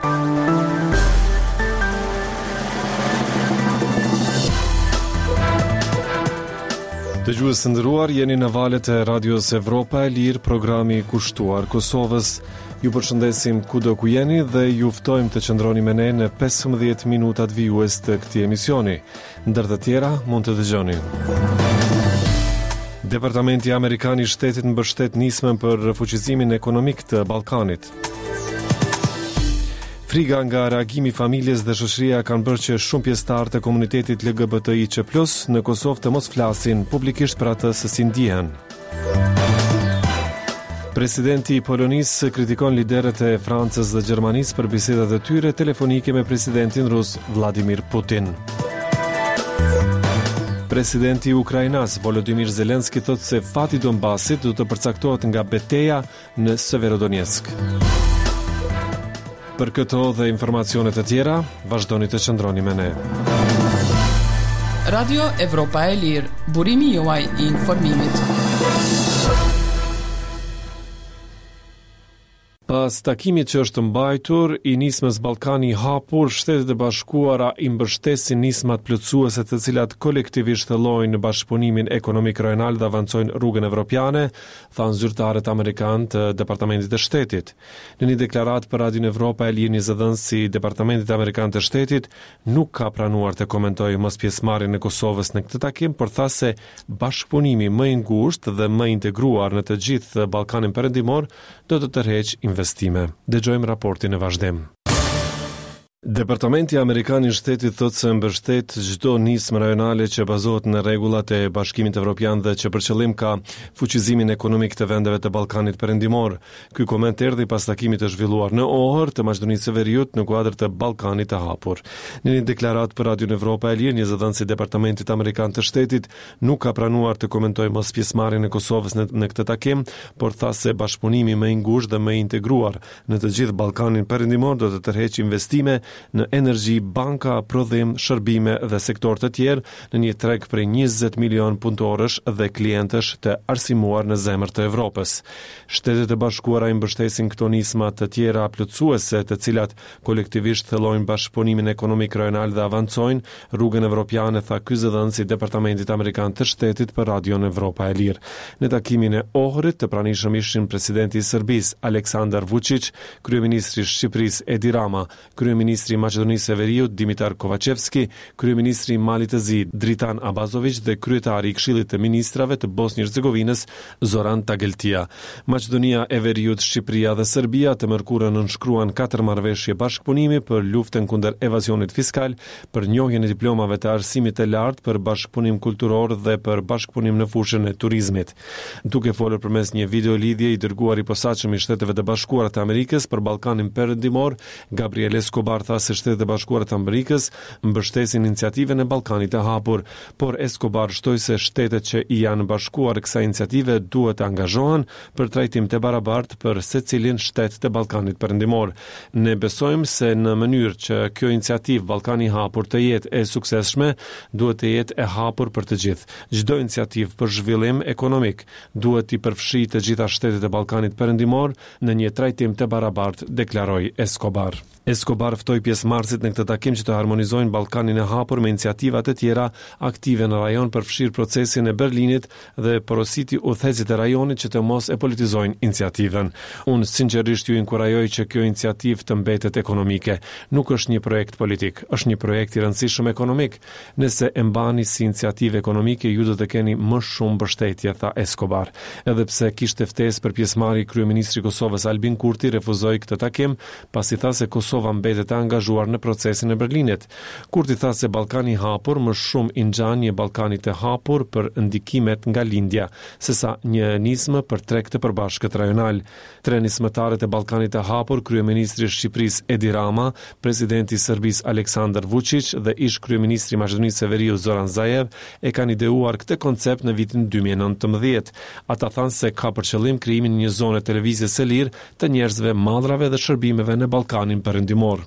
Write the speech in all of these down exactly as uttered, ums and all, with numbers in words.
Dëgjues të nderuar, jeni në valët e Radios Evropa e Lirë, programi kushtuar Kosovës. Ju përshëndesim kudo ku jeni dhe ju ftojmë të qëndroni me ne në pesëmbëdhjetë minutat vijues të këtij emisioni. Ndër të tjera mund të dëgjoni. Departamenti Amerikan i Shtetit mbështet nismën për fuqizimin ekonomik të Ballkanit. Friga nga reagimi familjes dhe shoqëria kanë bërë që shumë pjesëtarë të komunitetit L G B T I Q plus në Kosovë të mos flasin publikisht për atë se si ndihen. Presidenti i Polonisë kritikon liderët e Francës dhe Gjermanisë për bisedat e tyre telefonike me presidentin rus Vladimir Putin. Presidenti i Ukrainas Volodymyr Zelensky thotë se fati i Donbasit do të përcaktohet nga betejë në Severodonetsk. Për këto dhe informacione të tjera, vazhdoni të qëndroni me ne. Radio Evropa e Lirë, burimi juaj i informimit. Pas takimit që është mbajtur i nismës Ballkani i hapur, Shtetet e Bashkuara i mbështesin nismat plotësuese të cilat kolektivisht thellojnë bashkëpunimin ekonomik rajonal dhe avancojnë rrugën evropiane, thanë zyrtarët amerikanë të Departamentit të Shtetit. Në një deklaratë për Radion Evropa e Lirë, një zëdhënës i Departamentit Amerikan të Shtetit nuk ka pranuar të komentojë mos pjesëmarrjen e Kosovës në këtë takim, por tha se bashkëpunimi më i ngushtë dhe më integruar në të gjithë Ballkanin Perëndimor do të tërheqë investime. Dëgjojmë raportin e vazhdim. Departamenti Amerikan i Shtetit thotë se mbështet çdo nismë rajonale që bazohet në rregullat e Bashkimit Evropian dhe që për qëllim ka fuqizimin ekonomik të vendeve të Ballkanit Perëndimor. Ky koment erdhi pas takimit të zhvilluar në Ohër të Maqedonisë së Veriut në kuadër të Ballkanit të hapur. Në një deklaratë për Radion Evropa e Lirë, një zëdhënës i Departamentit Amerikan të Shtetit nuk ka pranuar të komentojë mos pjesëmarrjen e Kosovës në, në këtë takim, por tha se bashkëpunimi më i ngushtë dhe më i integruar në të gjithë Ballkanin Perëndimor do të tërheqë investime në energji, banka, prodhim, shërbime dhe sektor të tjerë në një treg prej njëzet milion punëtorësh dhe klientësh të arsimuar në zemër të Evropës. Shtetet e Bashkuara i mbështesin këto nisma të tjera plotësuese, të cilat kolektivisht thellojnë bashkëpunimin ekonomik rajonal dhe avancojnë rrugën evropiane, tha ky zëdhënës i Departamentit Amerikan të Shtetit për Radion Evropa e Lirë. Në takimin e Ohrit të pranishëm ishin presidenti i Serbisë Aleksandar Vučić, kryeministri i Shqipërisë Edi Rama, kryeministri Ministri i Maqedonisë së Veriut Dimitar Kovacevski, kryeministri i Malit të Zi Dritan Abazović dhe kryetari i Këshillit të Ministrave të Bosnjë-Hercegovinës Zoran Tageltia. Maqedonia e Veriut, Shqipëria dhe Serbia të mërkurën nënshkruan katër marrëveshje bashkëpunimi për luftën kundër evazionit fiskal, për njohjen e diplomave të arsimit të lartë, për bashkëpunim kulturor dhe për bashkëpunim në fushën e turizmit. Duke folur përmes një video lidhje i dërguar i posaçëm i Shteteve të Bashkuara të Amerikës për Ballkanin Perëndimor, Gabriel Escobar tha se Shtetet e Bashkuara të Amerikës mbështesin iniciativën e Ballkanit të hapur, por Escobar shtoi se shtetet që i janë bashkuar kësaj iniciative duhet të angazhohen për trajtim të barabartë për secilin shtet të Ballkanit Perëndimor. Ne besojmë se në mënyrë që kjo iniciativë Ballkani i hapur të jetë e suksesshme, duhet të jetë e hapur për të gjithë. Çdo iniciativë për zhvillim ekonomik duhet të përfshijë të gjitha shtetet e Ballkanit Perëndimor në një trajtim të barabartë, deklaroi Escobar. Escobar ftoi pjesëmarrësit në këtë takim që të harmonizojnë Ballkanin e hapur me iniciativa të tjera aktive në rajon për fshirë procesin e Berlinit dhe porositi udhëheqësit e rajonit që të mos e politizojnë iniciativën. Unë sinqerisht ju inkurajoj që kjo iniciativë të mbetet ekonomike. Nuk është një projekt politik, është një projekt i rëndësishëm ekonomik. Nëse e mbani si iniciativë ekonomike, ju do të keni më shumë mbështetje, tha Escobar. Edhe pse kishte ftesë për pjesëmarrje, kryeministri i Kosovës Albin Kurti refuzoi këtë takim, pasi tha se Kosova mbetet e angazhuar në procesin e Berlinit. Kurti tha se Ballkani i hapur më shumë i ngjan një Ballkani të hapur për ndikimet nga lindja, sesa një nismë për treg të përbashkët rajonal. Tre nismëtarët e Ballkanit të hapur, kryeministri i Shqipërisë Edi Rama, presidenti i Serbisë Aleksandar Vučić dhe ish kryeministri i Maqedonisë së Veriut Zoran Zaev e kanë ideuar këtë koncept në vitin dy mijë e nëntëmbëdhjetë. Ata thanë se ka për qëllim krijimin e një zone televizije së lirë të njerëzve, madrave dhe shërbimeve në Ballkanin Perëndimor.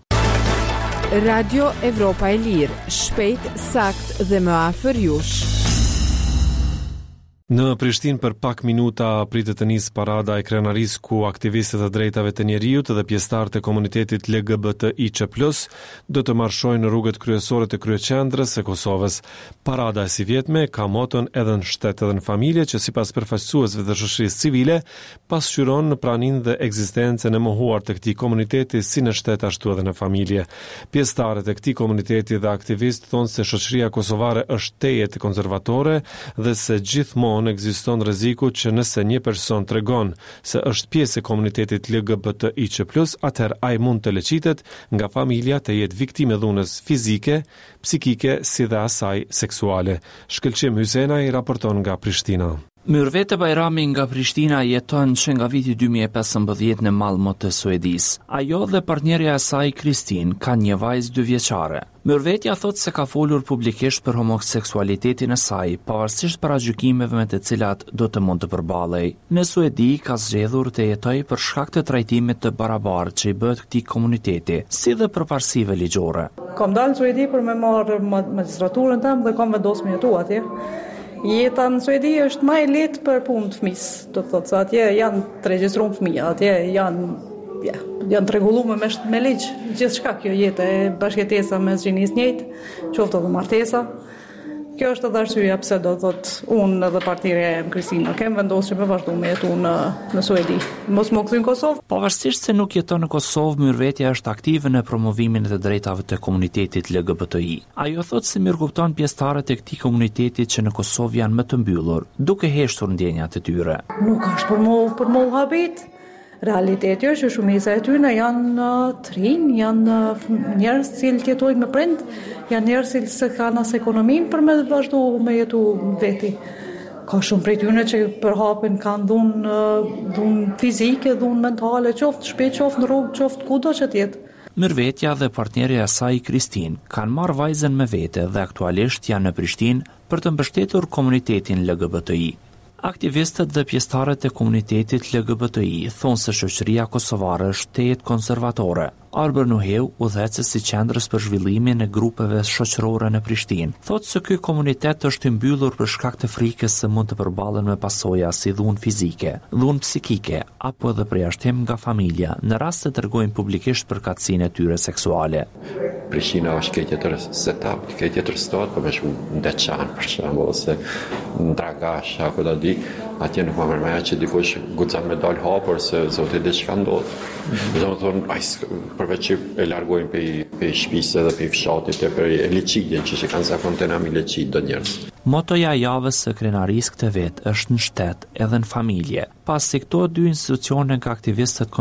Radio Evropa e Lirë, shpejt, sakt dhe më afër jush. Në Prishtinë për pak minuta pritet të nisë parada e krenarisë ku aktivistët e drejtave të njerëzit dhe pjesëtarët e komunitetit L G B T I Q plus, do të marshojnë në rrugët kryesore të kryeqendrës së Kosovës. Parada e si vjetme ka moton edhe në shtet edhe në familje që sipas përfaqësuesve të shoqërisë civile pasqyron praninë dhe ekzistencën e mohuar të këtij komuniteti si në shtet ashtu edhe në familje. Pjesëtarët e këtij komuniteti dhe aktivistë thonë se shoqëria kosovare është tejet konservatore dhe se gjithmonë ekziston rreziku që nëse një person tregon se është pjesë e komunitetit L G B T I Q plus, atëherë ai mund të lëqitet nga familja të jetë viktimë e dhunës fizike, psikike si dhe asaj seksuale. Shkëlqim Hysenaj raporton nga Prishtina. Myrvete Bajrami nga Prishtina jeton që nga viti dy mijë e pesëmbëdhjetë në Malmö të Suedis. Ajo dhe partnerja e saj Kristin kanë një vajzë dy vjeçare. Myrvetja thot se ka folur publikisht për homoseksualitetin e saj, pavarësisht paragjykimeve me të cilat do të mund të përballej. Në Suedi ka zgjedhur të jetojë për shkak të trajtimit të barabartë që i bëhet këtij komuniteti, si dhe përparësive ligjore. Kam dalë në Suedi për me marrë magistraturën tëmë dhe kam vendosur me jetu atje. Jeta në Suedi është më e lehtë për punë të fëmijës, do të thotë se atje janë të regjistruar fëmijë, atje janë ja, janë të rregulluar me me ligj gjithçka kjo jetë e bashkëtesa me zgjenisë njëjtë, qoftë edhe martesa. Kjo është edhe arsyeja pse do të thotë unë dhe partnerja e Kristina kem vendosur me vazhdu me jetu në në Suedi. Mos më kthy në Kosovë. Pavarësisht se nuk jeton në Kosovë, Myrvetja është aktive në promovimin e të drejtave të komunitetit L G B T I. Ajo thotë se mirëkupton pjesëtarët e këtij komuniteti që në Kosovë janë më të mbyllur, duke heshtur ndjenjat e tyre. Nuk është për mo për mo habit. Realiteti është që shumica e tyre janë uh, të rinj, janë uh, njerëz që jetojnë me prind, janë njerëz që kanë as ekonominë për me vazhdu me jetu veti. Ka shumë prej tyre që përhapin kanë dhunë uh, dhunë fizike, dhunë mentale, qoftë shpe, qoftë në rrugë, qoftë kudo që të jetë. Myrvetja dhe partnerja e saj Kristin kanë marrë vajzën me vete dhe aktualisht janë në Prishtinë për të mbështetur komunitetin L G B T I. Aktivistët dhe pjesëtarët e komunitetit L G B T I thonë se shoqëria kosovare është tejet konservatore. Arber Nuheu, udhëhecës i qendrës për zhvillimin e grupeve shoqërore në Prishtinë, thotë se ky komunitet është i mbyllur për shkak të frikës se mund të përballen me pasoja si dhunë fizike, dhunë psikike apo edhe përjashtim nga familja në rast se tregojnë publikisht për katësinë e tyre seksuale. Prishtina është ke tjetër setup, ke tjetër stot, po më shumë ndeçan për shembull ose Dragash apo do di, atje nuk më mërmaja që dikush guxon me dal hapur se zoti diçka ndodh. Do të thonë ai përveç që e largojnë pe pe shtëpisë dhe pe fshatit e për liçigjen që kanë zakon të nami liçit do njerëz. Motoja e javës së krenarisë këtë vit është në shtet edhe në familje, pasi këto dy institucione nga aktivistët